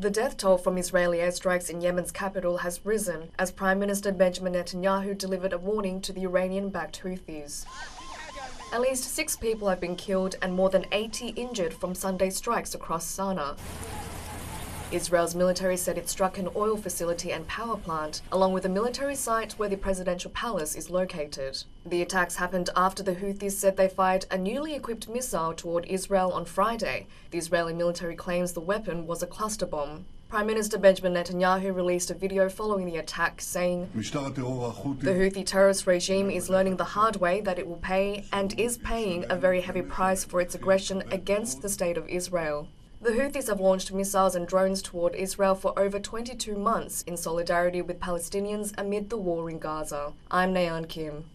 The death toll from Israeli airstrikes in Yemen's capital has risen as Prime Minister Benjamin Netanyahu delivered a warning to the Iranian-backed Houthis. At least 6 people have been killed and more than 80 injured from Sunday's strikes across Sana'a. Israel's military said it struck an oil facility and power plant, along with a military site where the presidential palace is located. The attacks happened after the Houthis said they fired a newly equipped missile toward Israel on Friday. The Israeli military claims the weapon was a cluster bomb. Prime Minister Benjamin Netanyahu released a video following the attack saying, "The Houthi terrorist regime is learning the hard way that it will pay and is paying a very heavy price for its aggression against the state of Israel." The Houthis have launched missiles and drones toward Israel for over 22 months in solidarity with Palestinians amid the war in Gaza. I'm Nayan Kim.